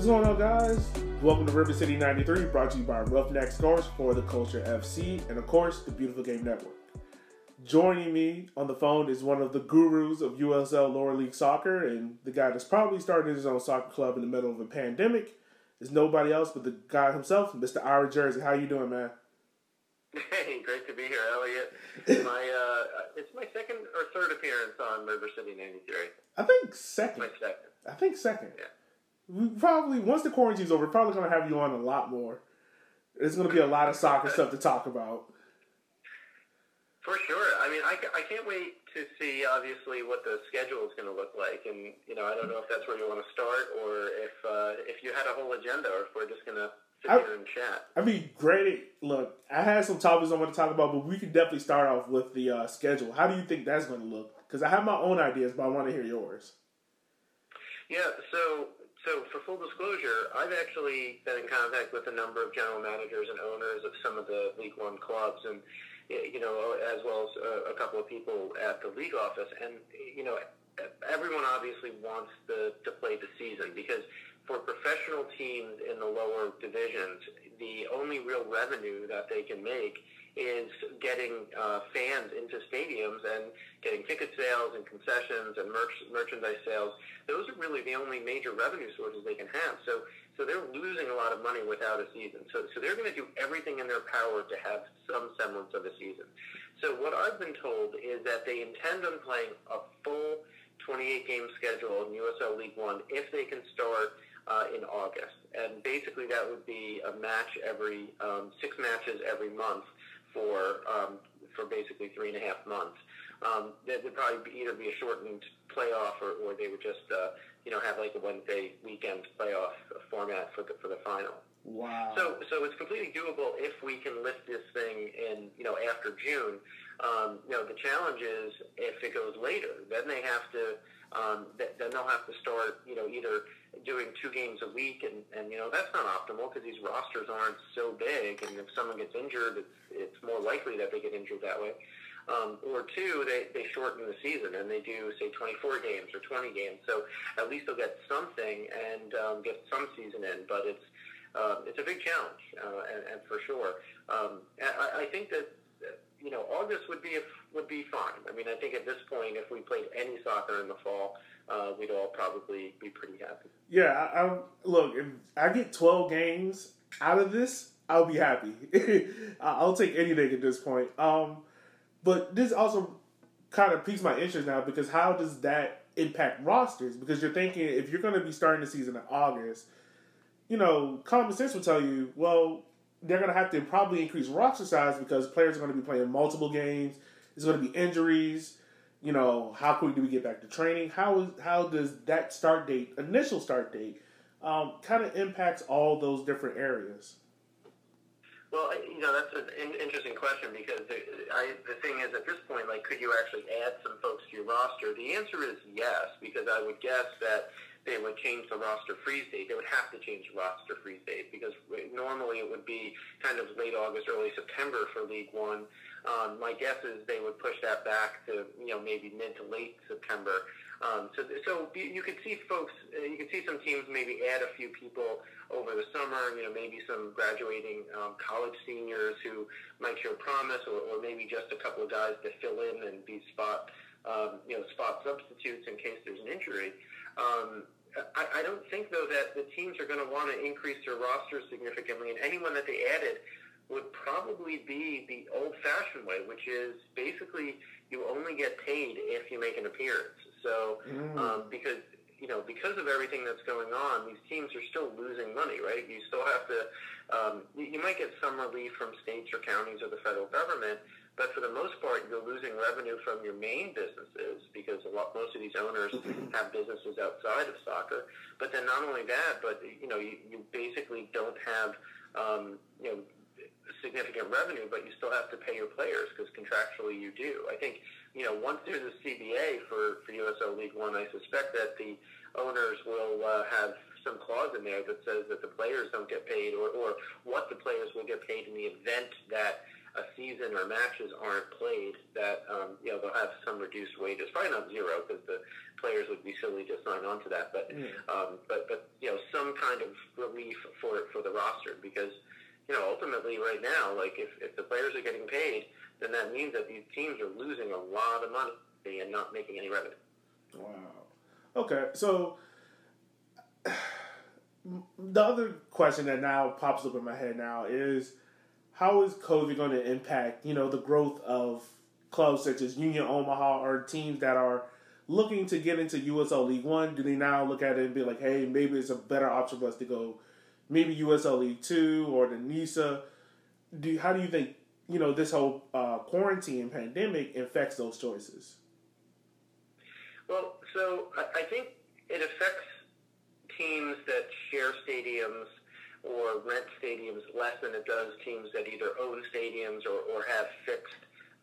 What's going on, guys? Welcome to River City 93, brought to you by Roughneck Scores for the Culture FC, and of course, the Beautiful Game Network. Joining me on the phone is one of the gurus of USL Lower League Soccer, and the guy that's probably started his own soccer club in the middle of a pandemic is nobody else but the guy himself, Mr. Ira Jersey. How you doing, man? Hey, great to be here, Elliot. It's my second or third appearance on River City 93. I think second. My second. I think second. Yeah. We probably, once the quarantine's over, we're probably going to have you on a lot more. There's going to be a lot of soccer stuff to talk about. For sure. I mean, I can't wait to see, obviously, what the schedule is going to look like. And, I don't know if that's where you want to start or if you had a whole agenda or if we're just going to sit here and chat. I mean, great. Look, I had some topics I want to talk about, but we can definitely start off with the schedule. How do you think that's going to look? Because I have my own ideas, but I want to hear yours. Yeah, so for full disclosure, I've actually been in contact with a number of general managers and owners of some of the League One clubs, and as well as a couple of people at the league office. And everyone obviously wants to play the season because for professional teams in the lower divisions, the only real revenue that they can make is getting fans into stadiums and getting ticket sales and concessions and merchandise sales. Those are really the only major revenue sources they can have. So they're losing a lot of money without a season. So they're going to do everything in their power to have some semblance of a season. So what I've been told is that they intend on playing a full 28-game schedule in USL League One if they can start in August. And basically that would be a match every 6 matches every month for basically 3.5 months. That would probably either be a shortened playoff or they would just have like a Wednesday weekend playoff format for the final. Wow. So it's completely doable if we can lift this thing in after June. The challenge is if it goes later, then they have to then they'll have to start either doing 2 games a week, and that's not optimal because these rosters aren't so big, and if someone gets injured, it's more likely that they get injured that way. Or 2, they shorten the season and they do, say, 24 games or 20 games. So at least they'll get something and get some season in. But it's a big challenge, and for sure. I think that August would be fine. I mean, I think at this point, if we played any soccer in the fall, we'd all probably be pretty happy. Yeah, look, if I get 12 games out of this, I'll be happy. I'll take anything at this point. But this also kind of piques my interest now because how does that impact rosters? Because you're thinking if you're going to be starting the season in August, common sense would tell you, well, they're going to have to probably increase roster size because players are going to be playing multiple games. There's going to be injuries. How quick do we get back to training? How does that initial start date, kind of impacts all those different areas? Well, that's an interesting question because the thing is at this point, could you actually add some folks to your roster? The answer is yes, because I would guess that they would change the roster freeze date. They would have to change the roster freeze date because normally it would be kind of late August, early September for League One. My guess is they would push that back to maybe mid to late September. So you could see folks, you could see some teams maybe add a few people over the summer. Maybe some graduating college seniors who might show promise, or maybe just a couple of guys to fill in and be spot substitutes in case there's an injury. I don't think, though, that the teams are going to want to increase their rosters significantly, and anyone that they added would probably be the old-fashioned way, which is basically you only get paid if you make an appearance. So because of everything that's going on, these teams are still losing money, right? You still have to you might get some relief from states or counties or the federal government, but for the most part, you're losing revenue from your main businesses because most of these owners have businesses outside of soccer. But then not only that, but you basically don't have significant revenue, but you still have to pay your players because contractually you do. I think once there's a CBA for USL League One, I suspect that the owners will have some clause in there that says that the players don't get paid, or what the players will get paid in the event that a season or matches aren't played, that they'll have some reduced wages. Probably not zero, because the players would be silly to sign on to that. But some kind of relief for the roster, because ultimately right now, like if the players are getting paid, then that means that these teams are losing a lot of money and not making any revenue. Wow. Okay, so the other question that now pops up in my head now is, how is COVID going to impact, the growth of clubs such as Union Omaha or teams that are looking to get into USL League One? Do they now look at it and be like, hey, maybe it's a better option for us to go maybe USL League Two or the NISA? How do you think, this whole quarantine and pandemic affects those choices? Well, so I think it affects teams that share stadiums or rent stadiums less than it does teams that either own stadiums or have fixed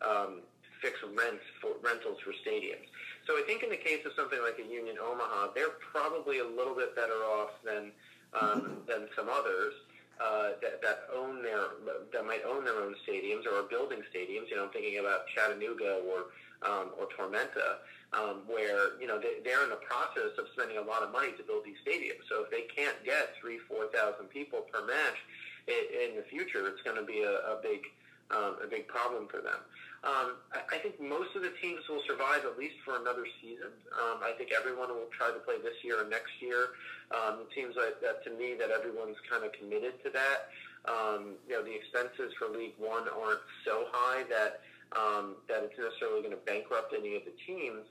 rentals for stadiums. So I think in the case of something like a Union Omaha, they're probably a little bit better off than some others that might own their own stadiums or are building stadiums. I'm thinking about Chattanooga or Tormenta, where they're in the process of spending a lot of money to build these stadiums. So if they can't get 3,000-4,000 people per match in the future, it's going to be a big problem for them. I think most of the teams will survive at least for another season. I think everyone will try to play this year and next year. It seems like that to me, that everyone's kind of committed to that. The expenses for League One aren't so high that it's necessarily going to bankrupt any of the teams.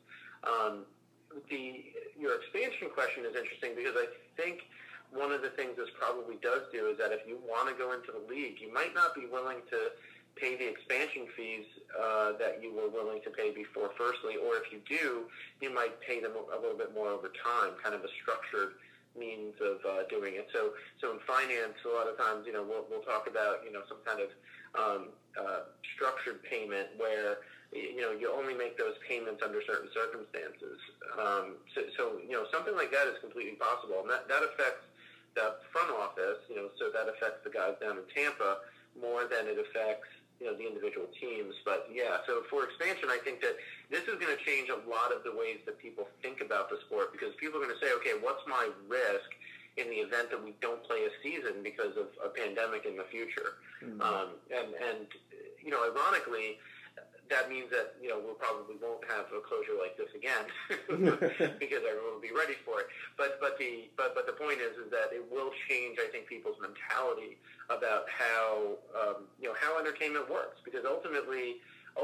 Your expansion question is interesting, because I think one of the things this probably does do is that if you want to go into the league, you might not be willing to pay the expansion fees that you were willing to pay before, firstly, or if you do, you might pay them a little bit more over time, kind of a structured means of doing it. So in finance, a lot of times, we'll talk about, some kind of structured payment where, you only make those payments under certain circumstances. So something like that is completely possible. And that affects the front office, so that affects the guys down in Tampa more than it affects, the individual teams. But yeah, so for expansion, I think that this is going to change a lot of the ways that people think about the sport, because people are going to say, okay, what's my risk in the event that we don't play a season because of a pandemic in the future? Mm-hmm. And ironically, that means that, we probably won't have a closure like this again because everyone will be ready for it. But the point is that it will change, I think, people's mentality about how entertainment works, because ultimately,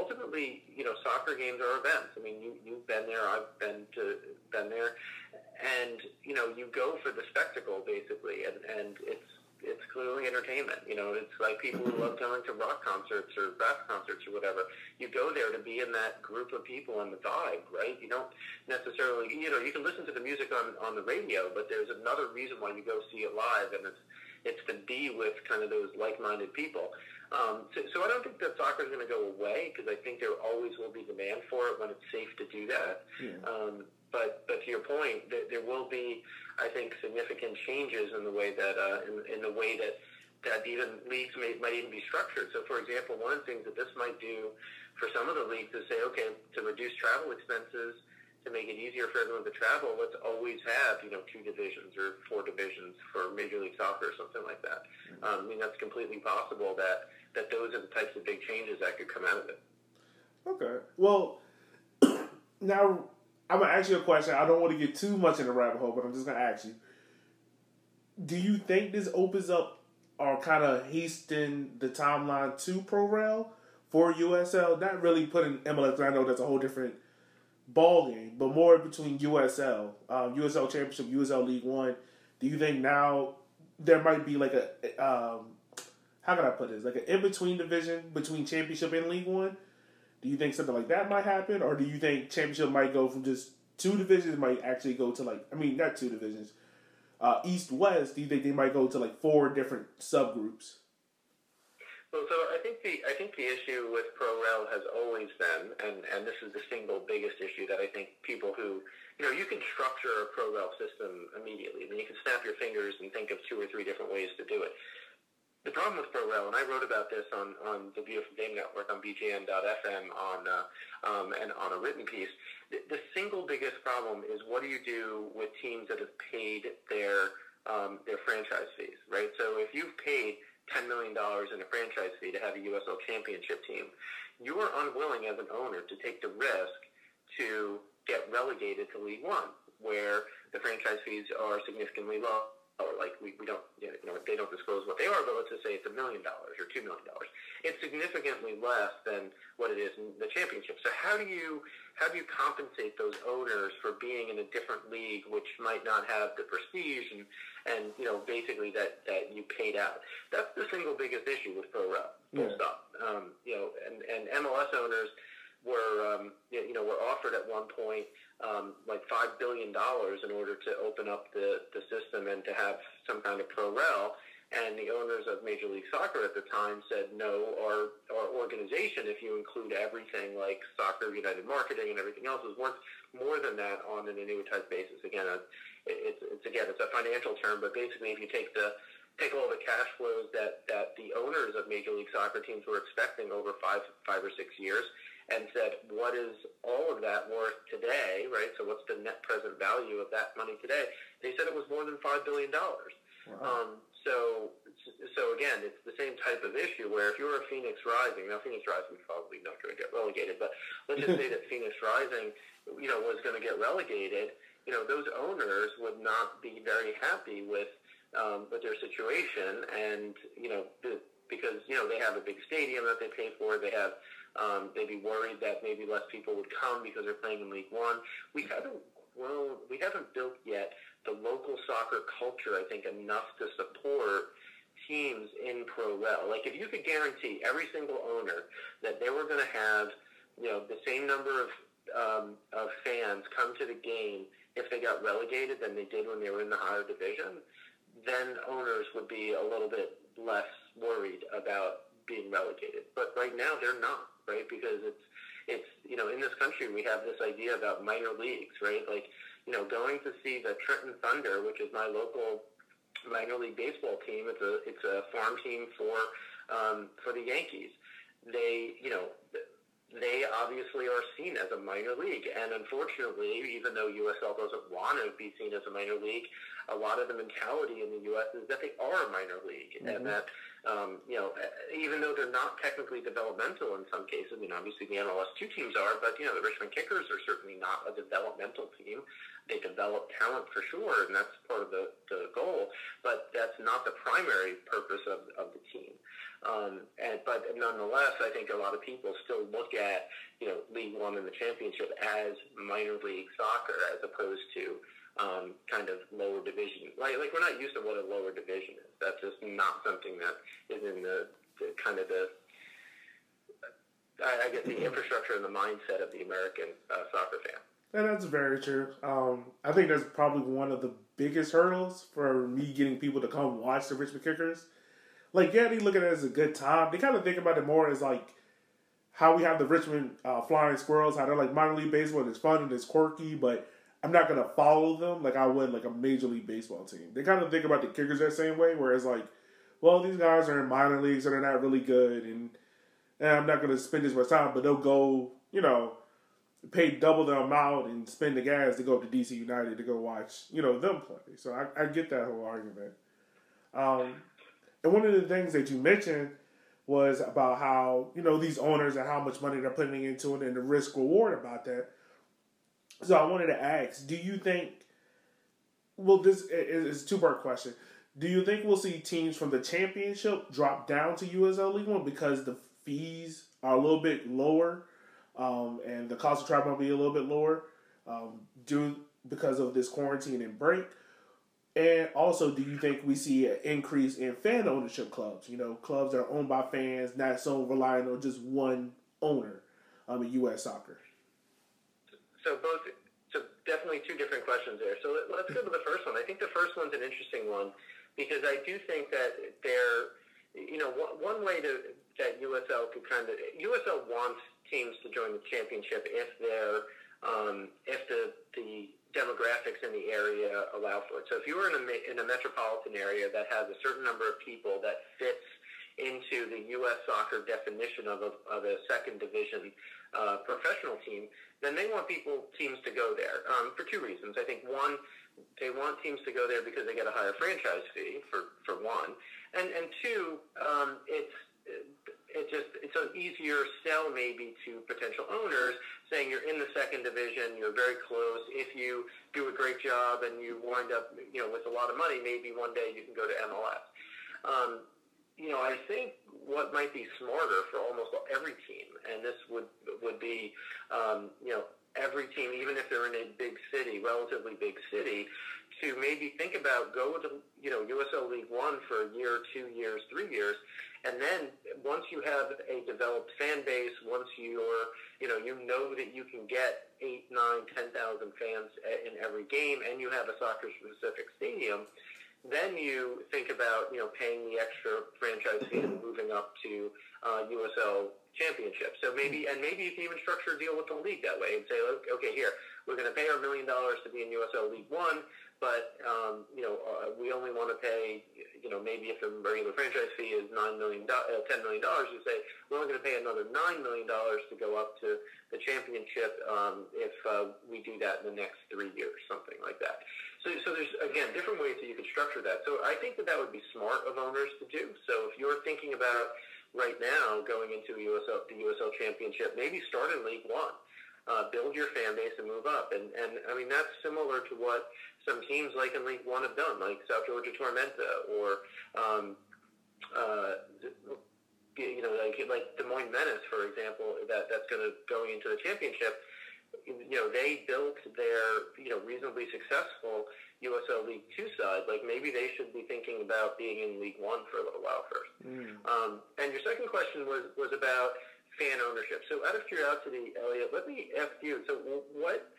soccer games are events. I mean, you've been there, I've been there, and you go for the spectacle basically, and it's clearly entertainment. It's like people who love going to rock concerts or rap concerts or whatever. You go there to be in that group of people and the vibe, right? You don't necessarily, you can listen to the music on the radio, but there's another reason why you go see it live, and it's to be with kind of those like-minded people. So I don't think that soccer is going to go away, because I think there always will be demand for it when it's safe to do that. Yeah. But to your point, there will be, I think, significant changes in the way that that even leagues might even be structured. So, for example, one of the things that this might do for some of the leagues is say, okay, to reduce travel expenses, to make it easier for everyone to travel, let's always have 2 divisions or 4 divisions for Major League Soccer or something like that. I mean, that's completely possible that those are the types of big changes that could come out of it. Okay. Well, now I'm going to ask you a question. I don't want to get too much in the rabbit hole, but I'm just going to ask you. Do you think this opens up or kind of hasten the timeline to ProRail for USL? Not really putting MLS, I know that's a whole different ball game, but more between USL, USL Championship, USL League One. Do you think now there might be like how can I put this? Like an in-between division between Championship and League One? Do you think something like that might happen? Or do you think Championship might go from just 2 divisions, might actually go to not 2 divisions, East-West? Do you think they might go to 4 different subgroups? Well, so I think the issue with ProRail has always been, and this is the single biggest issue that I think people who, you can structure a ProRail system immediately. I mean, you can snap your fingers and think of 2 or 3 different ways to do it. The problem with Pro-Rel, and I wrote about this on the Beautiful Game Network on BGN.FM and on a written piece, the single biggest problem is what do you do with teams that have paid their franchise fees, right? So if you've paid $10 million in a franchise fee to have a USL Championship team, you are unwilling as an owner to take the risk to get relegated to League One, where the franchise fees are significantly low. Like we don't, they don't disclose what they are, but let's just say it's $1 million or $2 million. It's significantly less than what it is in the championship. So how do you compensate those owners for being in a different league, which might not have the prestige and basically that you paid out? That's the single biggest issue with Pro-Rel. Full stop. And MLS owners were offered at one point like $5 billion in order to open up the system and to have some kind of Pro-Rel. And the owners of Major League Soccer at the time said, no, our organization, if you include everything like Soccer United Marketing and everything else, is worth more than that on an annuitized basis. Again, it's a financial term, but basically if you take all the cash flows that the owners of Major League Soccer teams were expecting over five or 6 years, and said, what is all of that worth today, right? So what's the net present value of that money today? They said it was more than $5 billion. Wow. So again, it's the same type of issue where if you're a Phoenix Rising, now Phoenix Rising is probably not going to get relegated, but let's just say that Phoenix Rising, was going to get relegated, those owners would not be very happy with their situation, and because they have a big stadium that they pay for, they have. They'd be worried that maybe less people would come because they're playing in League One. We haven't built yet the local soccer culture, I think, enough to support teams in Pro-Rel. Like if you could guarantee every single owner that they were going to have, the same number of fans come to the game if they got relegated than they did when they were in the higher division, then owners would be a little bit less worried about being relegated. But right now they're not, right? Because it's in this country we have this idea about minor leagues, right? Like, going to see the Trenton Thunder, which is my local minor league baseball team. It's a farm team for the Yankees. They obviously are seen as a minor league, and unfortunately, even though USL doesn't want to be seen as a minor league, a lot of the mentality in the U.S. is that they are a minor league, and that even though they're not technically developmental in some cases, obviously the MLS2 teams are, but the Richmond Kickers are certainly not a developmental team. They develop talent for sure, and that's part of the goal, but that's not the primary purpose of the team. But nonetheless, I think a lot of people still look at League One and the Championship as minor league soccer as opposed to kind of lower division. Like we're not used to what a lower division is. That's just not something that is in the infrastructure and the mindset of the American soccer fan. And that's very true. I think that's probably one of the biggest hurdles for me getting people to come watch the Richmond Kickers. Like, yeah, they look at it as a good time. They kind of think about it more as, like, how we have the Richmond Flying Squirrels, how they're, like, minor league baseball, and it's fun and it's quirky, but I'm not going to follow them like I would, like, a Major League Baseball team. They kind of think about the Kickers that same way, where it's like, well, these guys are in minor leagues, so they're not really good, and I'm not going to spend this much time, but they'll go, pay double the amount and spend the gas to go up to DC United to go watch, them play. So I get that whole argument. And one of the things that you mentioned was about how, these owners and how much money they're putting into it and the risk reward about that. So I wanted to ask, do you think, this is a two-part question. Do you think we'll see teams from the championship drop down to USL League One because the fees are a little bit lower and the cost of travel will be a little bit lower because of this quarantine and break? And also, do you think we see an increase in fan ownership clubs? Clubs that are owned by fans, not so reliant on just one owner in U.S. soccer. So definitely two different questions there. So let's go to the first one. I think the first one's an interesting one because I do think that one way that USL could USL wants teams to join the championship if they're if the demographics in the area allow for it. So if you were in a metropolitan area that has a certain number of people that fits into the U.S. soccer definition of a second division professional team, then they want teams to go there for two reasons. I think one, they want teams to go there because they get a higher franchise fee for one, and two, it's an easier sell maybe to potential owners, saying you're in the second division, you're very close. If you do a great job and you wind up with a lot of money, maybe one day you can go to MLS. I think what might be smarter for almost every team, and this would be every team, even if they're in a big city, relatively big city, to maybe think about go to USL League One for a year, 2 years, 3 years, and then once you have a developed fan base, once you know that you can get 8, 9, 10,000 fans in every game, and you have a soccer-specific stadium, then you think about paying the extra franchise fee and moving up to USL Championship. So maybe you can even structure a deal with the league that way and say, okay, here we're going to pay our $1 million to be in USL League One, but we only want to pay maybe if the regular franchise fee is $10 million, you say we're only going to pay another $9 million to go up to the championship if we do that in the next 3 years, something like that. So there's, again, different ways that you could structure that. So I think that would be smart of owners to do. So if you're thinking about right now going into the USL Championship, maybe start in League One. Build your fan base and move up. And I mean, that's similar to what some teams like in League One have done, like South Georgia Tormenta or, like Des Moines Menace, for example, that's going into the championship. They built their, reasonably successful USL League Two side. Like maybe they should be thinking about being in League One for a little while first. And your second question was about fan ownership. So out of curiosity, Elliot, let me ask you, so what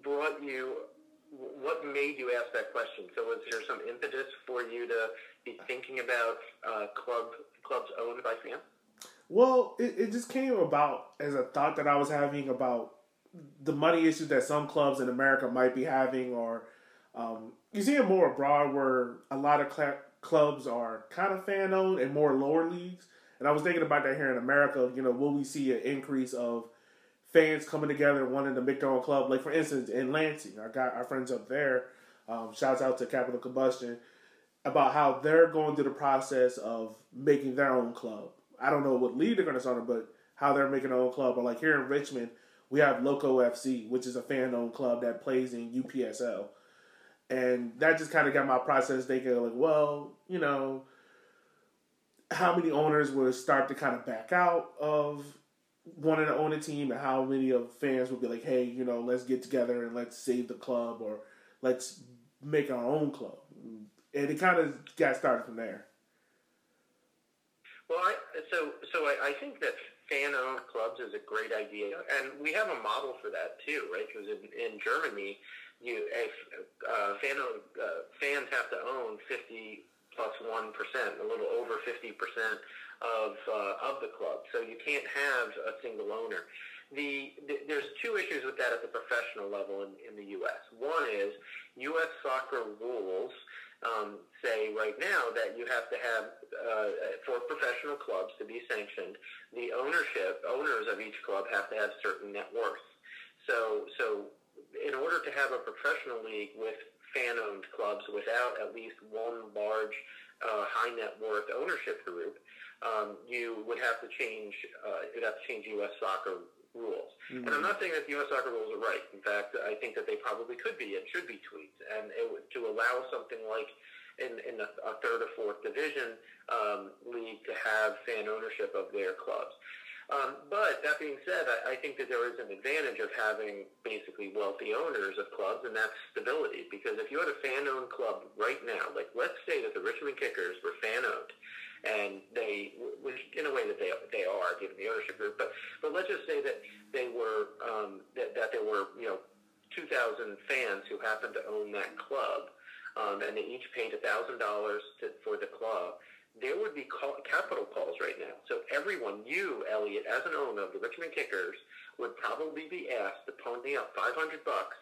made you ask that question? So was there some impetus for you to be thinking about clubs owned by fans? Well, it just came about as a thought that I was having about the money issues that some clubs in America might be having, or you see it more abroad where a lot of clubs are kind of fan-owned and more lower leagues. And I was thinking about that here in America. Will we see an increase of fans coming together and wanting to make their own club? Like, for instance, in Lansing, I got our friends up there, shouts out to Capital Combustion, about how they're going through the process of making their own club. I don't know what league they're going to start on, but how they're making their own club. Or like here in Richmond, we have Loco FC, which is a fan-owned club that plays in UPSL. And that just kind of got my process thinking, like, well, how many owners will start to kind of back out of wanting to own a team, and how many of fans will be like, hey, let's get together and let's save the club, or let's make our own club. And it kind of got started from there. Well, I think that fan-owned clubs is a great idea, and we have a model for that too, right? Because in Germany, fans have to own 50 plus 1%, a little over 50% of the club. So you can't have a single owner. There's two issues with that at the professional level in the U.S. One is U.S. soccer rules say right now that you have to have, for professional clubs to be sanctioned, the owners of each club have to have certain net worth. So in order to have a professional league with fan-owned clubs without at least one large high net worth ownership group, you would have to change U.S. soccer rules. Mm-hmm. And I'm not saying that the U.S. soccer rules are right. In fact, I think that they probably could be and should be tweaked, and to allow something like in a third or fourth division league to have fan ownership of their clubs. But that being said, I think that there is an advantage of having basically wealthy owners of clubs, and that's stability. Because if you had a fan-owned club right now, like let's say that the Richmond Kickers were fan-owned, and which in a way that they are, given the ownership group, but let's just say that they were that there were 2,000 fans who happened to own that club, and they each paid $1,000 for the club. There would be capital calls right now. So everyone, you, Elliot, as an owner of the Richmond Kickers, would probably be asked to pony up $500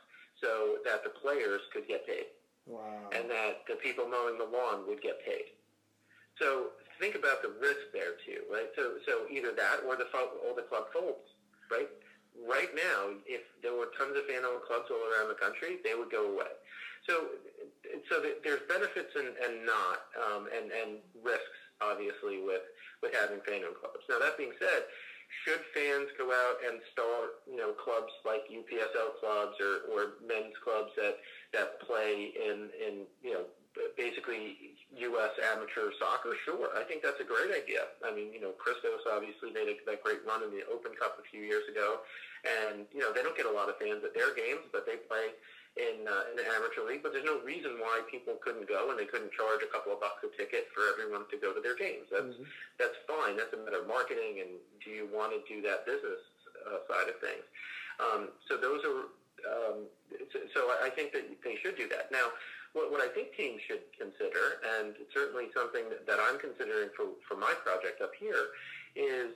so that the players could get paid. Wow. And that the people mowing the lawn would get paid. So think about the risk there too, right? So either that or the club folds, right? Right now, if there were tons of fan-owned clubs all around the country, they would go away. So there's benefits and not, and risks obviously with having fan-owned clubs. Now that being said, should fans go out and start, clubs like UPSL clubs or men's clubs that play in basically U.S. amateur soccer? Sure, I think that's a great idea. I mean, Christos obviously made that great run in the Open Cup a few years ago, and they don't get a lot of fans at their games, but they play in an amateur league. But there's no reason why people couldn't go and they couldn't charge a couple of bucks a ticket for everyone to go to their games. That's fine. That's a matter of marketing, and do you want to do that business side of things? So those are. So I think that they should do that. Now, what I think teams should consider, and certainly something that I'm considering for my project up here, is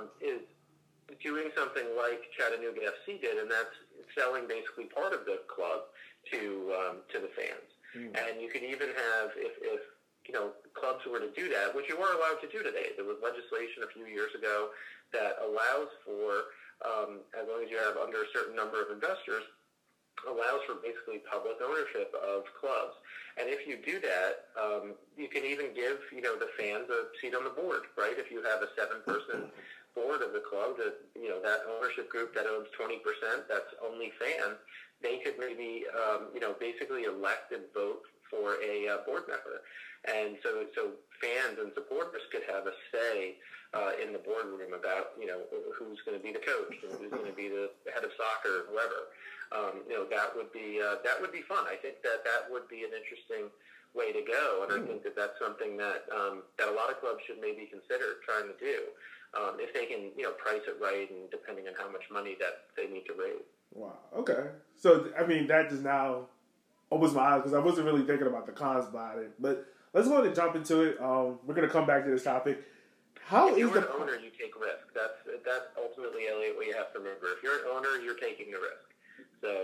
doing something like Chattanooga FC did, and that's selling basically part of the club to the fans. And you could even have, if clubs were to do that, which you are allowed to do today. There was legislation a few years ago that allows for, as long as you have under a certain number of investors, allows for basically public ownership of clubs. And if you do that, you can even give, the fans a seat on the board, right? If you have a 7-person board of the club, that ownership group that owns 20%, that's only fans, they could maybe, basically elect and vote for a board member. And so fans and supporters could have a say in the boardroom about, who's going to be the coach, who's going to be the head of soccer, whoever. That would be fun. I think that would be an interesting way to go, and I think that's something that a lot of clubs should maybe consider trying to do, if they can, price it right, and depending on how much money that they need to raise. Wow. Okay. So I mean, that just now opens my eyes because I wasn't really thinking about the cons about it. But let's go ahead and jump into it. We're going to come back to this topic. If you're an owner, you take risk. That's ultimately, Elliot, what you have to remember. If you're an owner, you're taking the risk. So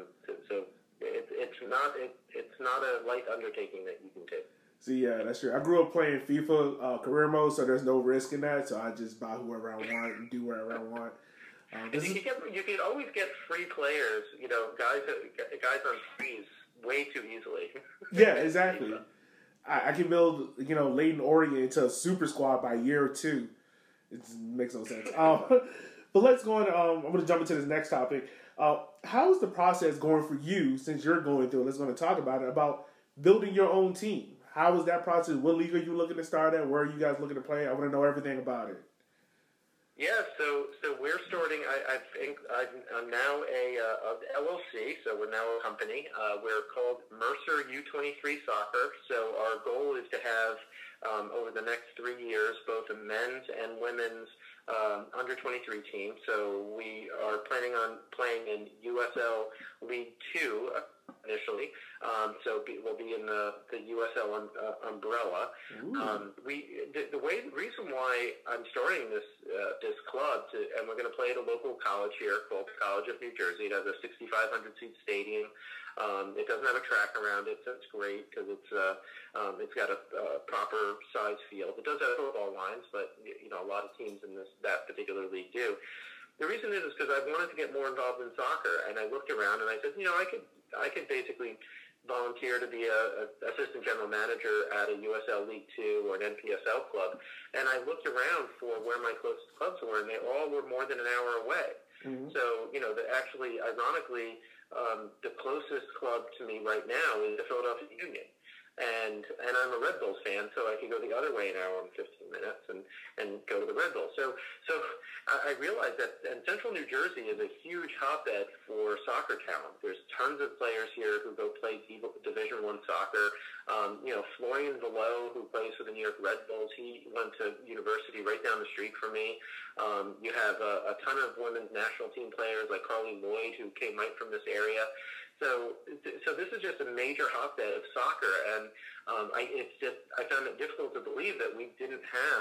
it's not a light undertaking that you can take. See, yeah, that's true. I grew up playing FIFA career mode, so there's no risk in that. So I just buy whoever I want and do whatever I want. You can always get free players, guys on freeze way too easily. Yeah, exactly. I can build, Leighton Orient into a super squad by year 2. It makes no sense. But let's go on. I'm going to jump into this next topic. How is the process going for you, since you're going through it? Let's going to talk about it, about building your own team. How is that process? What league are you looking to start at? Where are you guys looking to play? I want to know everything about it. Yeah, so we're starting. I think I'm now a LLC, so we're now a company. We're called Mercer U23 Soccer. So our goal is to have over the next 3 years both a men's and women's under 23 team. So we are planning on playing in USL League 2 initially. So we'll be in the USL umbrella. The reason why I'm starting this club, and we're going to play at a local college here called College of New Jersey. It has a 6,500 seat stadium. It doesn't have a track around it, so it's great because it's got a proper size field. It does have football lines, but a lot of teams in that particular league do. The reason is because I wanted to get more involved in soccer, and I looked around and I said, I could basically volunteer to be a assistant general manager at a USL League 2 or an NPSL club. And I looked around for where my closest clubs were, and they all were more than an hour away. Mm-hmm. So, ironically, the closest club to me right now is the Philadelphia Union. And I'm a Red Bulls fan, so I can go the other way an hour and 15 minutes and go to the Red Bulls. So I realized that and Central New Jersey is a huge hotbed for soccer talent. There's tons of players here who go play Division I soccer. Florian Valleau, who plays for the New York Red Bulls, he went to university right down the street from me. You have a ton of women's national team players like Carly Lloyd, who came right from this area. So this is just a major hotbed of soccer, and I found it difficult to believe that we didn't have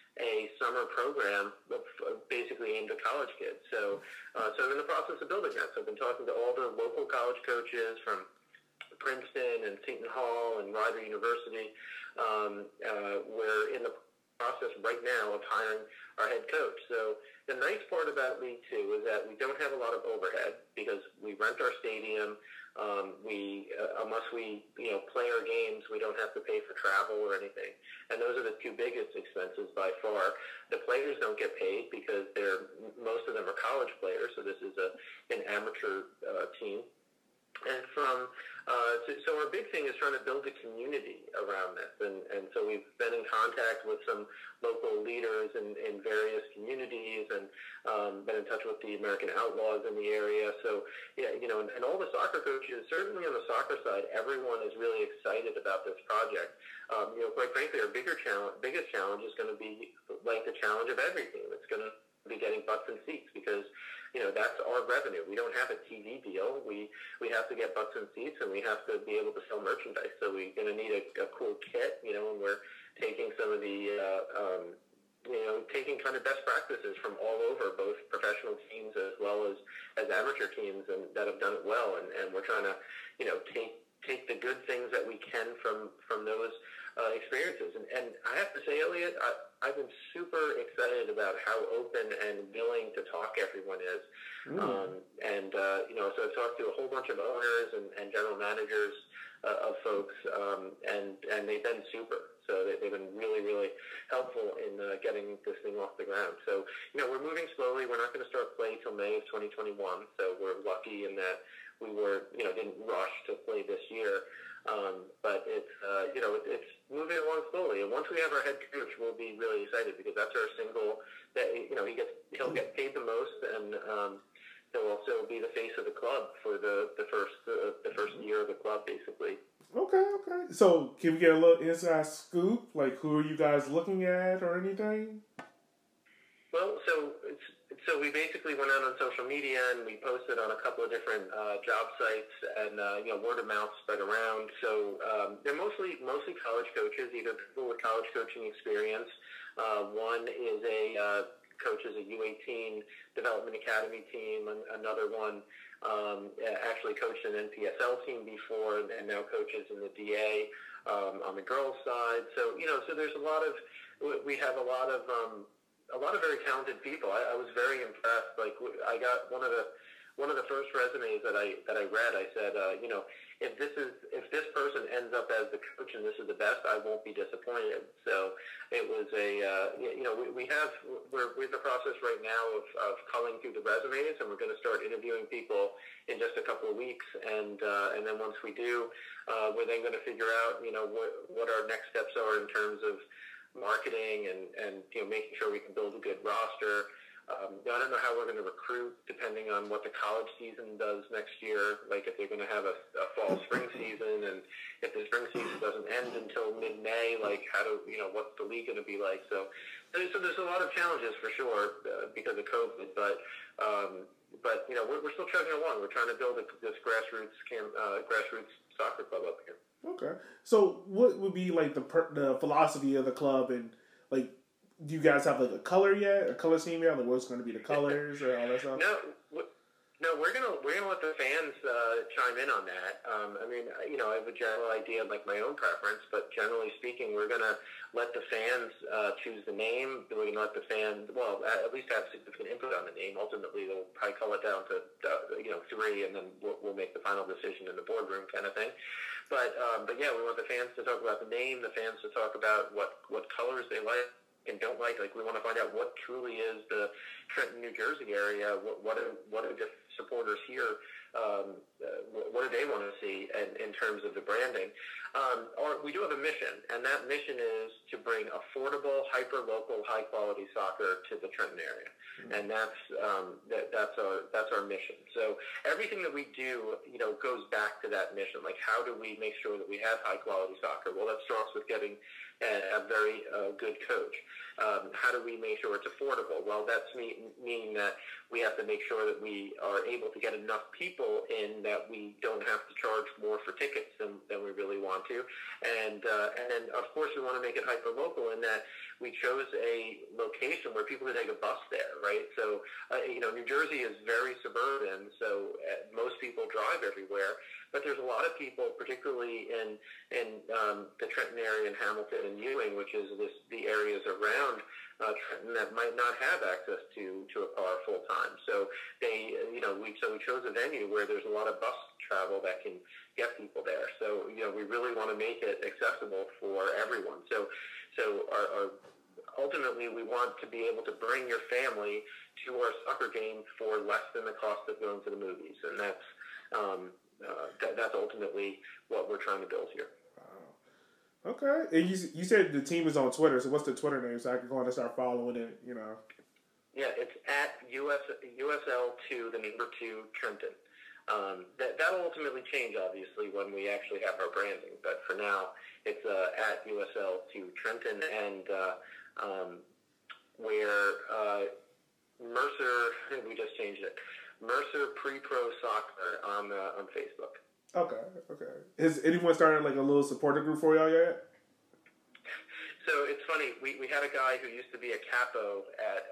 a summer program basically aimed at college kids. So I'm in the process of building that. So I've been talking to all the local college coaches from Princeton and Seton Hall and Rider University. We're in the process right now of hiring our head coach. So the nice part about League Two is that we don't have a lot of overhead because we rent our stadium. Unless we play our games, we don't have to pay for travel or anything. And those are the two biggest expenses by far. The players don't get paid because most of them are college players. So this is an amateur team. And so our big thing is trying to build a community around this. And so we've been in contact with some local leaders in various communities and been in touch with the American Outlaws in the area. So, and all the soccer coaches, certainly on the soccer side, everyone is really excited about this project. Quite frankly, our biggest challenge is going to be like the challenge of every team. It's going to be getting butts and seats because that's our revenue. We don't have a TV deal. We have to get butts and seats, and we have to be able to sell merchandise. So we're going to need a cool kit, and we're taking some of the, taking kind of best practices from all over, both professional teams as well as amateur teams and that have done it well. And we're trying to, take the good things that we can from those experiences. And I have to say, Elliot, I've been super excited about how open and willing to talk everyone is. So I've talked to a whole bunch of owners and general managers of folks, and they've been super. So they've been really, really helpful in getting this thing off the ground. So, we're moving slowly. We're not going to start play till May of 2021. So we're lucky in that we didn't rush to play this year. But it's moving along slowly. And once we have our head coach, we'll be really excited because that's our single that, he'll get paid the most, and he'll also be the face of the club for the first year of the club, basically. Okay. So can we get a little inside scoop? Like, who are you guys looking at or anything? Well, so we basically went out on social media and we posted on a couple of different job sites, and word of mouth spread around. So they're mostly college coaches, either people with college coaching experience. One is coaches a U18 Development Academy team. Another one actually coached an NPSL team before, and now coaches in the DA on the girls' side. So so there's we have a lot of very talented people. I was very impressed. Like, I got one of the first resumes that I read. I said, if this person ends up as the coach and this is the best, I won't be disappointed. So it was we're in the process right now of culling through the resumes, and we're going to start interviewing people in just a couple of weeks. And then once we do, we're then going to figure out what our next steps are in terms of marketing and making sure we can build a good roster. I don't know how we're going to recruit depending on what the college season does next year, like if they're going to have a fall-spring season, and if the spring season doesn't end until mid-May, like what's the league going to be like? So there's a lot of challenges for sure because of COVID, but we're still chugging along. We're trying to build this grassroots soccer club up here. Okay. So what would be like the philosophy of the club, and like, do you guys have like a color yet? A color scheme yet? Like, what's going to be the colors or all that stuff? No, we're gonna let the fans chime in on that. I have a general idea of like my own preference, but generally speaking, we're gonna let the fans choose the name. We're gonna let the fans, at least have significant input on the name. Ultimately, they'll probably cull it down to 3, and then we'll make the final decision in the boardroom, kind of thing. But yeah, we want the fans to talk about the name. The fans to talk about what colors they like and don't like. Like, we want to find out what truly is the Trenton, New Jersey area. What are the supporters here? What do they want to see in terms of the branding? We do have a mission, and that mission is to bring affordable, hyper-local, high-quality soccer to the Trenton area, and that's our mission. So everything that we do, goes back to that mission. Like, how do we make sure that we have high-quality soccer? Well, that starts with getting a very good coach. How do we make sure it's affordable? Well, that's meaning that we have to make sure that we are able to get enough people in that we don't have to charge more for tickets than we really want to. And then, of course, we want to make it hyper-local in that we chose a location where people can take a bus there, right? So, New Jersey is very suburban, so most people drive everywhere. But there's a lot of people, particularly in the Trenton area and Hamilton and Ewing, which is the areas around Trenton, that might not have access to a car full time. So we chose a venue where there's a lot of bus travel that can get people there. So we really want to make it accessible for everyone. So ultimately, we want to be able to bring your family to our soccer game for less than the cost of going to the movies, and that's ultimately what we're trying to build here. Wow. Okay. And you said the team is on Twitter, so what's the Twitter name so I can go on and start following it, Yeah, it's at USL2, the number 2, Trenton. That'll ultimately change, obviously, when we actually have our branding. But for now, it's at USL2 Trenton, and where Mercer, we just changed it. Mercer Pre-Pro Soccer on Facebook. Okay. Has anyone started like a little supporter group for y'all yet? So it's funny. We had a guy who used to be a capo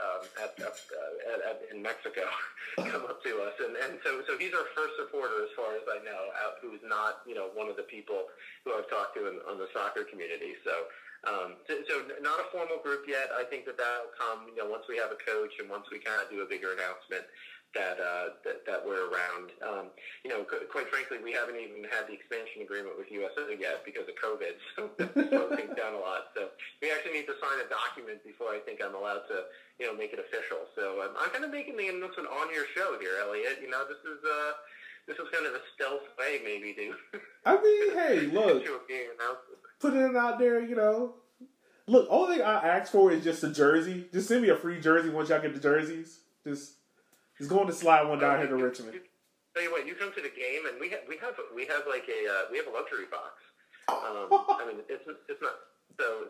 in Mexico come up to us, and so he's our first supporter as far as I know, who's not one of the people who I've talked to on the soccer community. So not a formal group yet. I think that'll come once we have a coach and once we kind of do a bigger announcement that we're around. Quite frankly, we haven't even had the expansion agreement with USA yet because of COVID, so that's slowed things down a lot. So we actually need to sign a document before I think I'm allowed to, make it official. So I'm kind of making the announcement on your show here, Elliot. This is kind of a stealth way, maybe, to. I mean, hey, look, putting it out there, Look, only thing I ask for is just a jersey. Just send me a free jersey once y'all get the jerseys. Just going to slide one down here to Richmond. Tell you what, you come to the game and we have like a luxury box. I mean, it's not so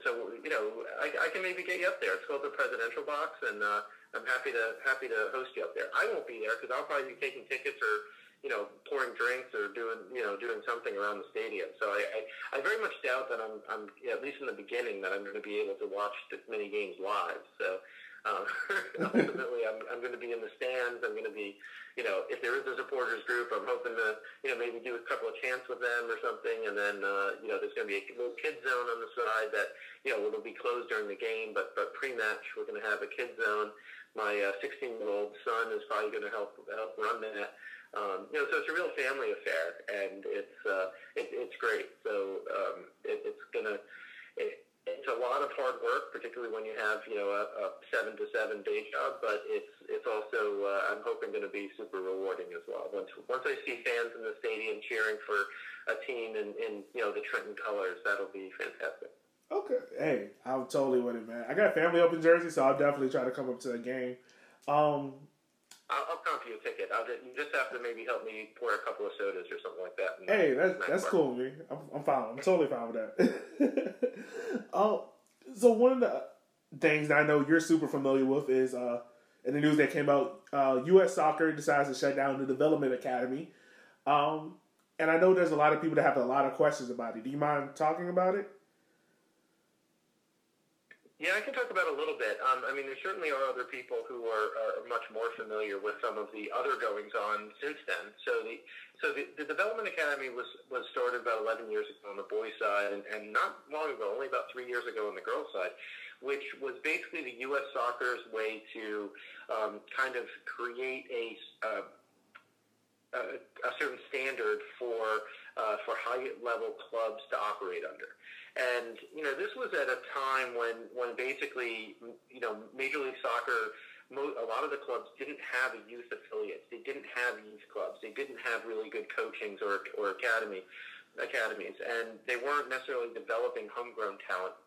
I can maybe get you up there. It's called the presidential box, and I'm happy to host you up there. I won't be there because I'll probably be taking tickets or pouring drinks or doing something around the stadium. So I very much doubt that I'm at least in the beginning that I'm going to be able to watch this many games live. So. Ultimately, I'm going to be in the stands. I'm going to be, if there is a supporters group, I'm hoping to, maybe do a couple of chants with them or something. And then, there's going to be a little kids zone on the side that, it'll be closed during the game, but pre-match we're going to have a kids zone. My 16-year-old son is probably going to help run that. So it's a real family affair, and it's great. So it's gonna. It's a lot of hard work, particularly when you have a 7-to-7 day job. But it's also I'm hoping going to be super rewarding as well. Once I see fans in the stadium cheering for a team in the Trenton colors, that'll be fantastic. Okay, hey, I'm totally with it, man. I got family up in Jersey, so I'll definitely try to come up to the game. I'll comp you a ticket. You just have to maybe help me pour a couple of sodas or something like that. Hey, that's cool with me. I'm fine. I'm totally fine with that. So one of the things that I know you're super familiar with is in the news that came out, U.S. Soccer decides to shut down the Development Academy. And I know there's a lot of people that have a lot of questions about it. Do you mind talking about it? Yeah, I can talk about it a little bit. I mean, there certainly are other people who are much more familiar with some of the other goings-on since then. So the Development Academy was started about 11 years ago on the boys' side, and not long ago, only about 3 years ago on the girls' side, which was basically the U.S. Soccer's way to kind of create a certain standard for high-level clubs to operate under. And, this was at a time when basically, Major League Soccer, a lot of the clubs didn't have a youth affiliate. They didn't have youth clubs. They didn't have really good coachings or academies. And they weren't necessarily developing homegrown talent.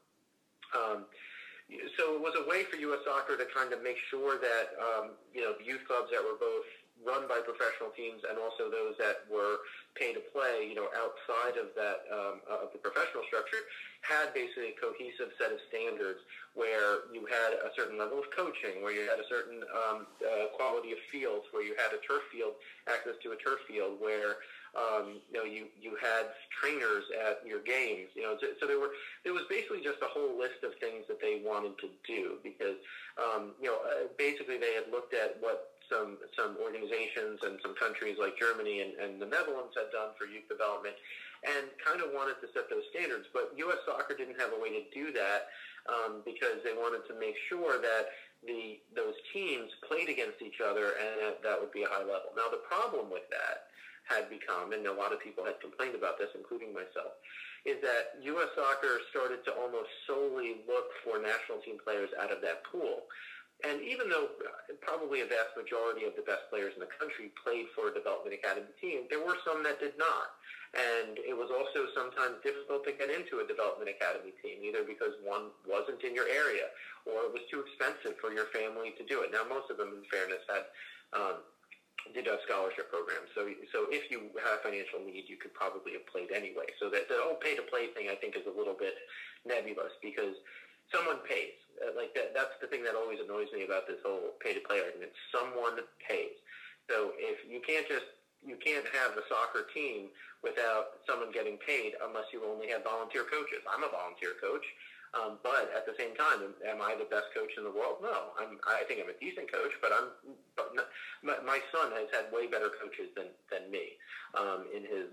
So it was a way for U.S. Soccer to kind of make sure that, the youth clubs that were both run by professional teams and also those that were pay to play, outside of that of the professional structure, had basically a cohesive set of standards where you had a certain level of coaching, where you had a certain quality of fields, where you had a turf field, access to a turf field, where you had trainers at your games. So there was basically just a whole list of things that they wanted to do because basically they had looked at what some organizations and some countries like Germany and the Netherlands had done for youth development and kind of wanted to set those standards. But U.S. Soccer didn't have a way to do that because they wanted to make sure that those teams played against each other and that would be a high level. Now, the problem with that had become, and a lot of people had complained about this, including myself, is that U.S. Soccer started to almost solely look for national team players out of that pool. And even though probably a vast majority of the best players in the country played for a development academy team, there were some that did not. And it was also sometimes difficult to get into a development academy team, either because one wasn't in your area or it was too expensive for your family to do it. Now, most of them, in fairness, did have scholarship programs. So if you have financial need, you could probably have played anyway. So that the whole pay-to-play thing, I think, is a little bit nebulous because someone pays. That's the thing that always annoys me about this whole pay-to-play argument. Someone pays. So if you can't have a soccer team without someone getting paid unless you only have volunteer coaches. I'm a volunteer coach. But at the same time, am I the best coach in the world? No, I think I'm a decent coach, but my son has had way better coaches than me in his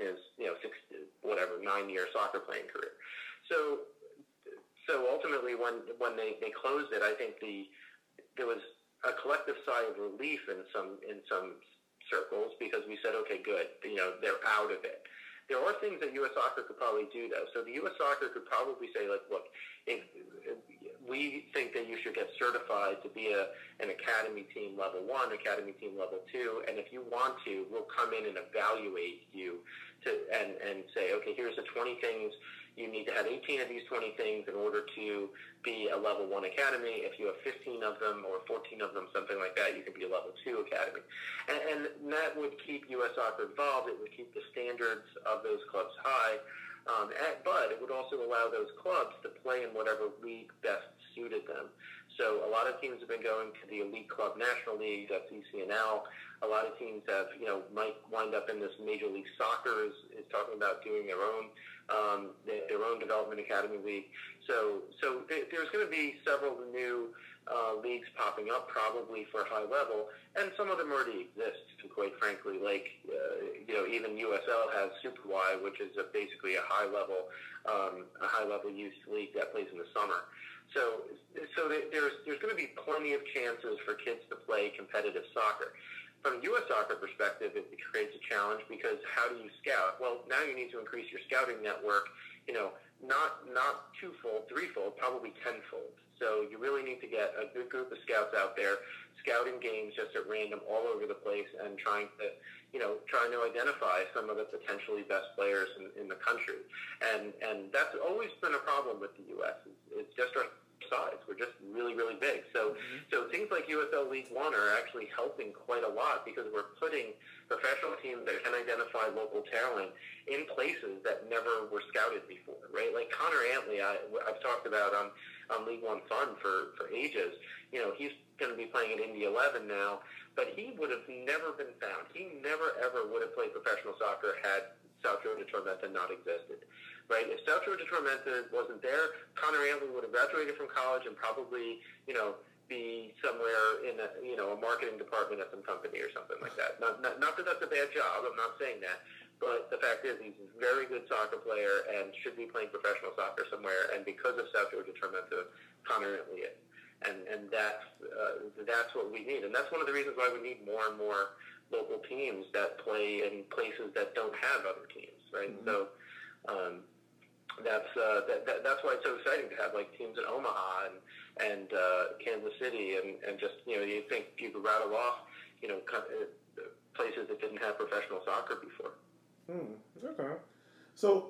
9-year soccer playing career. So ultimately, when they closed it, I think there was a collective sigh of relief in some circles because we said, okay, good, they're out of it. There are things that U.S. Soccer could probably do, though. So the U.S. Soccer could probably say, look, if we think that you should get certified to be an academy team level 1, academy team level 2, and if you want to, we'll come in and evaluate you and say, okay, here's the 20 things. You need to have 18 of these 20 things in order to be a level 1 academy. If you have 15 of them or 14 of them, something like that, you can be a level 2 academy. And that would keep U.S. Soccer involved. It would keep the standards of those clubs high. But it would also allow those clubs to play in whatever league best suited them. So a lot of teams have been going to the Elite Club National League, that's ECNL. A lot of teams have, might wind up in this Major League Soccer is talking about doing their own development academy league. So there's going to be several new leagues popping up, probably for high level, and some of them already exist. Quite frankly, even USL has Super Y, which is basically a high level youth league that plays in the summer. So there's going to be plenty of chances for kids to play competitive soccer. From a U.S. Soccer perspective, it creates a challenge because how do you scout? Well, now you need to increase your scouting network, not twofold, threefold, probably tenfold. So you really need to get a good group of scouts out there, scouting games just at random all over the place and trying to identify some of the potentially best players in the country. And that's always been a problem with the U.S. It's just our size. We're just really, really big. So things like USL League One are actually helping quite a lot because we're putting professional teams that can identify local talent in places that never were scouted before, right? Like Connor Antley, I've talked about on League One Fun for ages. He's going to be playing at Indy 11 now, but he would have never been found. He never, ever would have played professional soccer had South Georgia Tormenta not existed. Right? If South Georgia Tormenta wasn't there, Connor Antley would have graduated from college and probably, be somewhere in a marketing department at some company or something like that. Not that that's a bad job. I'm not saying that. But the fact is he's a very good soccer player and should be playing professional soccer somewhere. And because of South Georgia Tormenta, Connor Antley is. And that's what we need. And that's one of the reasons why we need more and more local teams that play in places that don't have other teams, right? Mm-hmm. So that's why it's so exciting to have teams in Omaha and Kansas City and just you think you could rattle off places that didn't have professional soccer before. Okay. So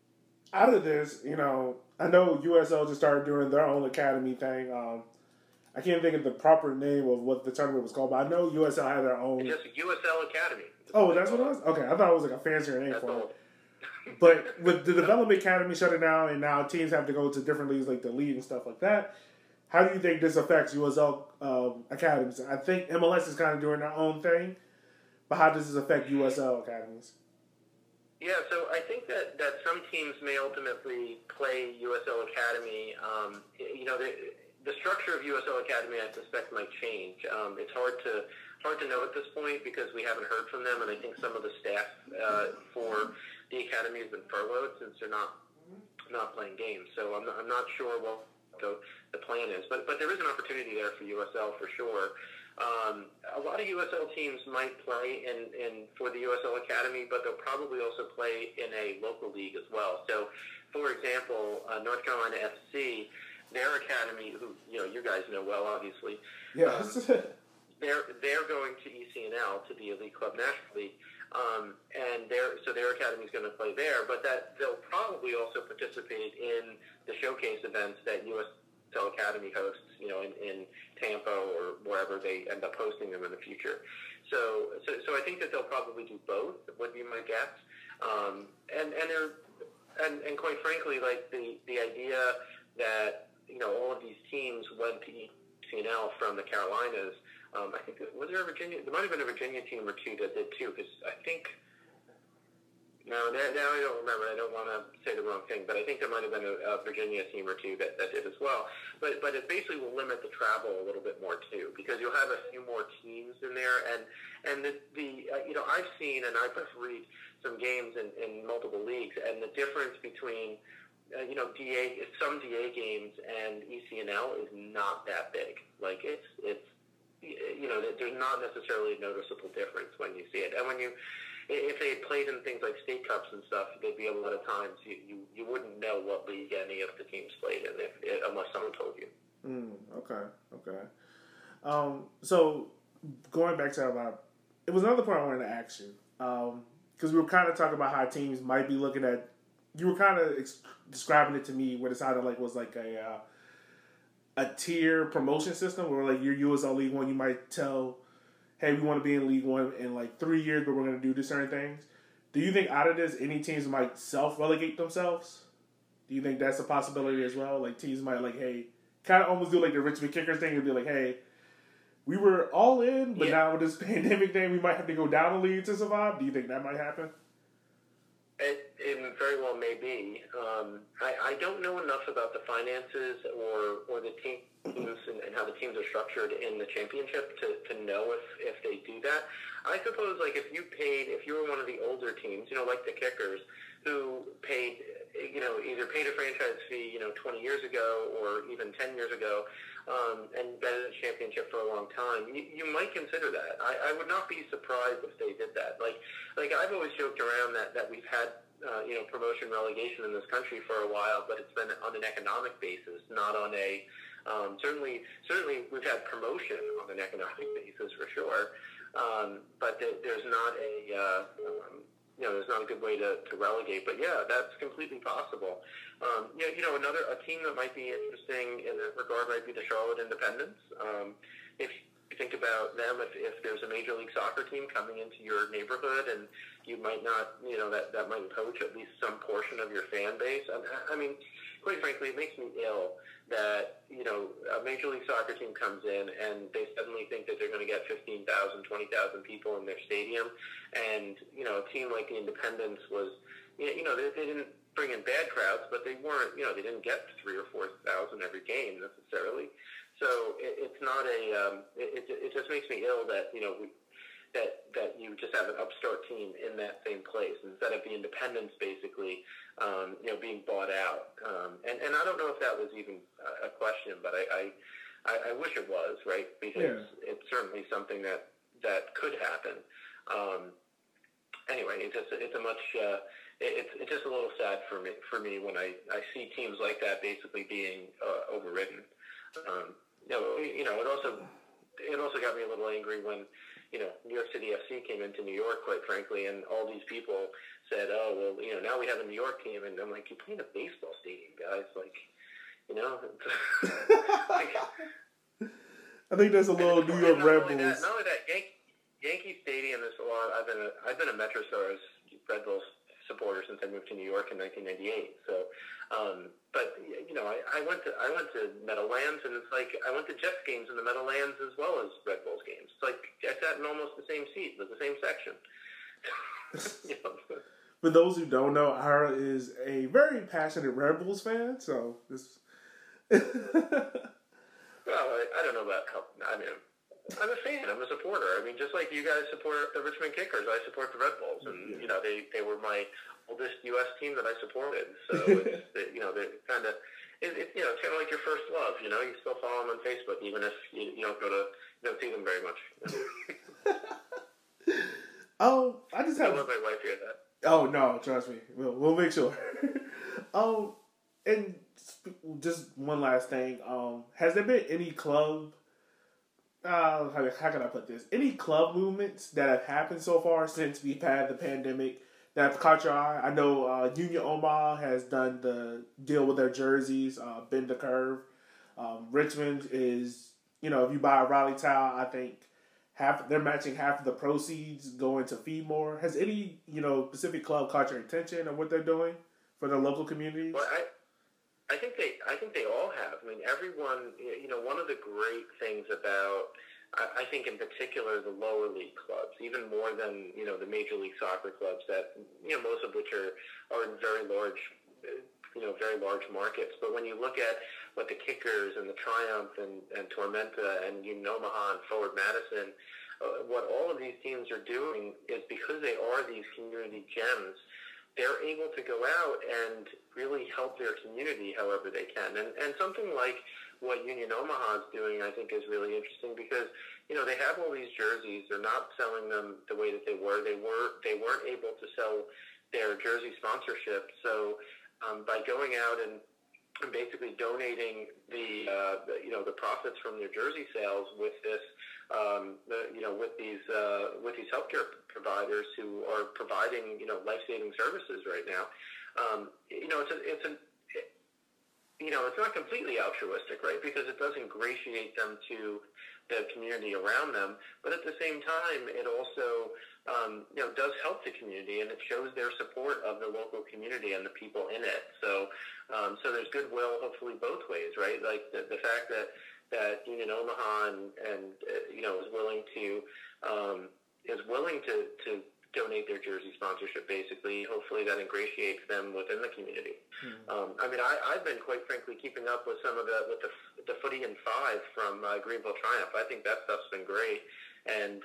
out of this, I know USL just started doing their own academy thing. I can't think of the proper name of what the tournament was called, but I know USL had their own. It's just USL Academy. Oh, that's what it was? Okay, I thought it was like a fancier name for it. It. But with the Development Academy shutting down and now teams have to go to different leagues like the League and stuff like that, how do you think this affects USL academies? I think MLS is kind of doing their own thing, but how does this affect USL academies? Yeah, so I think that some teams may ultimately play USL Academy. The structure of USL Academy, I suspect, might change. It's hard to know at this point because we haven't heard from them, and I think some of the staff for the academy has been furloughed since they're not playing games. So I'm not sure what the plan is, but there is an opportunity there for USL for sure. A lot of USL teams might play in for the USL Academy, but they'll probably also play in a local league as well. So, for example, North Carolina FC, their academy, who you guys know well, obviously. Yes. They're going to ECNL, to the Elite Club National League, and their academy is going to play there. But that they'll probably also participate in the showcase events that USL Academy hosts, in Tampa or wherever they end up hosting them in the future. So I think that they'll probably do both. Would be my guess. And quite frankly, like the idea that all of these teams went to ECNL from the Carolinas. I think there might have been a Virginia team or two that did too, because I think. Now I don't remember. I don't want to say the wrong thing, but I think there might have been a Virginia team or two that did as well. But it basically will limit the travel a little bit more too, because you'll have a few more teams in there, and I've seen and I've read some games in multiple leagues, and the difference between some DA games and ECNL is not that big. Like it's there's not necessarily a noticeable difference when you see it, and if they had played in things like state cups and stuff, there'd be a lot of times you wouldn't know what league any of the teams played in unless someone told you. Okay. So going back to it was another point I wanted to ask you, because we were kind of talking about how teams might be looking at. You were kind of describing it to me what it sounded like was like a tier promotion system where like your USL League One, you might tell, hey, we want to be in League One in like 3 years, but we're going to do this certain things. Do you think out of this, any teams might self-relegate themselves? Do you think that's a possibility as well? Like teams might like, hey, kind of almost do like the Richmond Kickers thing and be like, hey, we were all in, but now with this pandemic thing, we might have to go down a league to survive. Do you think that might happen? It very well may be. I don't know enough about the finances or the teams and how the teams are structured in the championship to know if they do that. I suppose like if you were one of the older teams, like the Kickers, who paid, either paid a franchise fee, 20 years ago or even 10 years ago, and been in the championship for a long time, you might consider that. I would not be surprised if they did that. Like I've always joked around that we've had, promotion relegation in this country for a while, but it's been on an economic basis, not on a, certainly we've had promotion on an economic basis for sure, but there's not a, there's not a good way to relegate. But yeah, that's completely possible. A team that might be interesting in that regard might be the Charlotte Independents. If you think about them, if there's a Major League Soccer team coming into your neighborhood and you might not, that might poach at least some portion of your fan base. I mean, quite frankly, it makes me ill that, a Major League Soccer team comes in and they suddenly think that they're going to get 15,000, 20,000 people in their stadium. And, a team like the Independents was, they didn't bring in bad crowds, but they weren't, they didn't get 3,000 or 4,000 every game necessarily. So it's not it just makes me ill that, that you just have an upstart team in that same place instead of the Independents basically, being bought out. And I don't know if that was even a question, but I wish it was, right? Because it's certainly something that could happen. Anyway, it's just a little sad for me when I see teams like that basically being overridden. It also got me a little angry when, New York City FC came into New York, quite frankly, and all these people said, oh, well, now we have a New York team, and I'm like, you play in a baseball stadium, guys, like, I think there's a little New York Red Bulls. Not only that, Yankee Stadium is a lot. I've been a MetroStars Red Bulls supporter since I moved to New York in 1998. So, but you know, I went to Meadowlands, and it's like I went to Jets games in the Meadowlands as well as Red Bulls games. It's like I sat in almost the same seat with the same section. You know? For those who don't know, Ira is a very passionate Red Bulls fan. So this. Well, I don't know about how. I mean, I'm a fan. I'm a supporter. I mean, just like you guys support the Richmond Kickers, I support the Red Bulls, and you know they were my oldest U.S. team that I supported. So it's, you know, they're kind of it's you know, it's kind of like your first love. You know, you still follow them on Facebook even if you don't see them very much. Oh, I just have. Don't let my wife hear that. Oh no, trust me, we'll make sure. And just one last thing. Has there been any club? How can I put this? Any club movements that have happened so far since we've had the pandemic that have caught your eye? I know Union Omaha has done the deal with their jerseys, bend the curve. Richmond is, you know, if you buy a Raleigh towel, I think they're matching half of the proceeds going to feed more. Has any, you know, specific club caught your attention of what they're doing for their local communities? Well, I think they all have. I mean, everyone. You know, one of the great things about, I think in particular, the lower league clubs, even more than, you know, the Major League Soccer clubs that, you know, most of which are in very large markets. But when you look at what the Kickers and the Triumph and Tormenta and Union Omaha and Forward Madison, what all of these teams are doing is because they are these community gems, they're able to go out and really help their community however they can. And something like what Union Omaha is doing, I think, is really interesting because, you know, they have all these jerseys. They're not selling them the way that they were. They weren't able to sell their jersey sponsorship. So by going out and basically donating the profits from their jersey sales with this, with these healthcare providers who are providing, you know, life-saving services right now, it's not completely altruistic, right? Because it does ingratiate them to the community around them, but at the same time, it also, does help the community, and it shows their support of the local community and the people in it. So there's goodwill, hopefully, both ways, right? Like the fact that Union Omaha is willing to donate their jersey sponsorship, basically. Hopefully that ingratiates them within the community. Mm-hmm. I've been, quite frankly, keeping up with some of the Footy in 5 from Greenville Triumph. I think that stuff's been great, and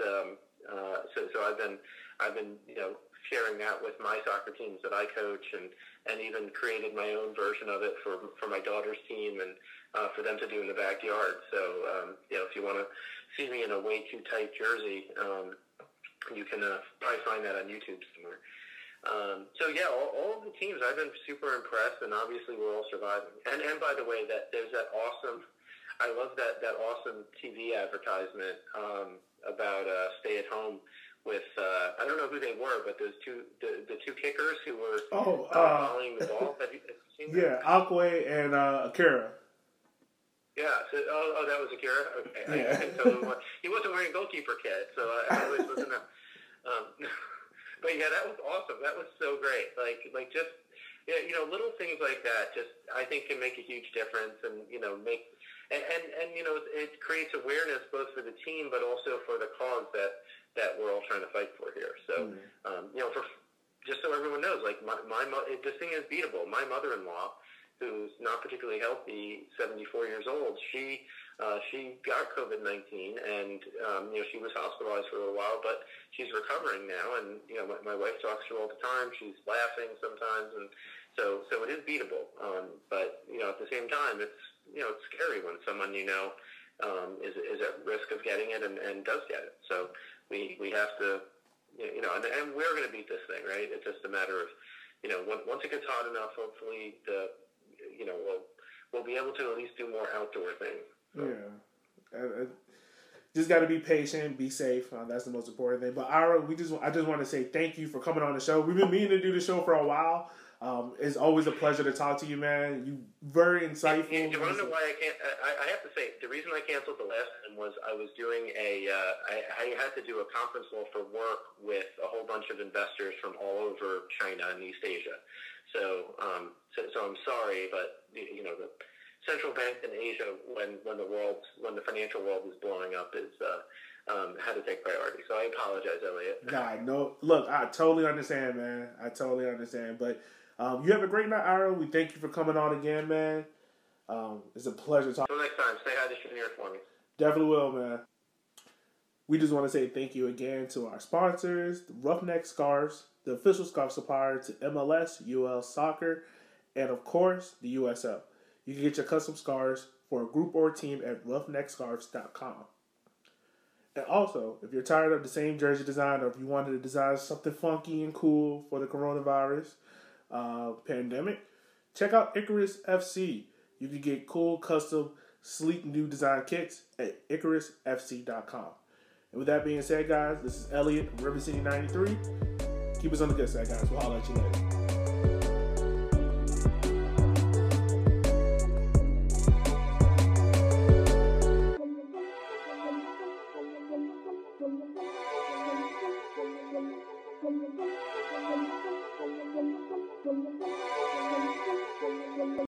so I've been sharing that with my soccer teams that I coach, and even created my own version of it for my daughter's team and for them to do in the backyard. So if you want to see me in a way too tight jersey, you can probably find that on YouTube somewhere. All of the teams, I've been super impressed, and obviously we're all surviving. And by the way, there's that awesome, I love that awesome TV advertisement about stay at home with I don't know who they were, but those the two kickers who were following the ball. Have you seen that? Yeah, Akwe and Akira. Yeah. So, that was Akira. Okay. Yeah. I totally he wasn't wearing goalkeeper kit, so I always wasn't. But yeah, that was awesome. That was so great. Like just little things like that. Just I think can make a huge difference, and make and it creates awareness both for the team, but also for the cause that we're all trying to fight for here. So for just so everyone knows, like this thing is beatable. My mother-in-law, who's not particularly healthy, 74 years old, she got COVID-19, and she was hospitalized for a little while, but she's recovering now, and my wife talks to her all the time. She's laughing sometimes, and so it is beatable. But at the same time, it's scary when someone is at risk of getting it and does get it. So we have to and we're going to beat this thing, right? It's just a matter of once it gets hot enough, hopefully we'll be able to at least do more outdoor things. So. Yeah, just got to be patient, be safe. That's the most important thing. But Ira, I just want to say thank you for coming on the show. We've been meaning to do the show for a while. It's always a pleasure to talk to you, man. You very insightful. And do you want to know why I can't? I have to say, the reason I canceled the last time was I was doing I had to do a conference call for work with a whole bunch of investors from all over China and East Asia. So I'm sorry, but the central banks in Asia, when the financial world is blowing up, is had to take priority. So I apologize, Elliot. Nah, no. Look, I totally understand, man. I totally understand. But you have a great night, Ira. We thank you for coming on again, man. It's a pleasure talking. Until next time, say hi to Shanir for me. Definitely will, man. We just want to say thank you again to our sponsors, the Roughneck Scarves, the official scarf supplier to MLS, UL Soccer, and of course, the USL. You can get your custom scarves for a group or team at roughneckscarves.com. And also, if you're tired of the same jersey design, or if you wanted to design something funky and cool for the coronavirus pandemic, check out Icarus FC. You can get cool, custom, sleek new design kits at IcarusFC.com. And with that being said, guys, this is Elliot from River City 93. Keep us on the good side, guys. We'll holler at you later.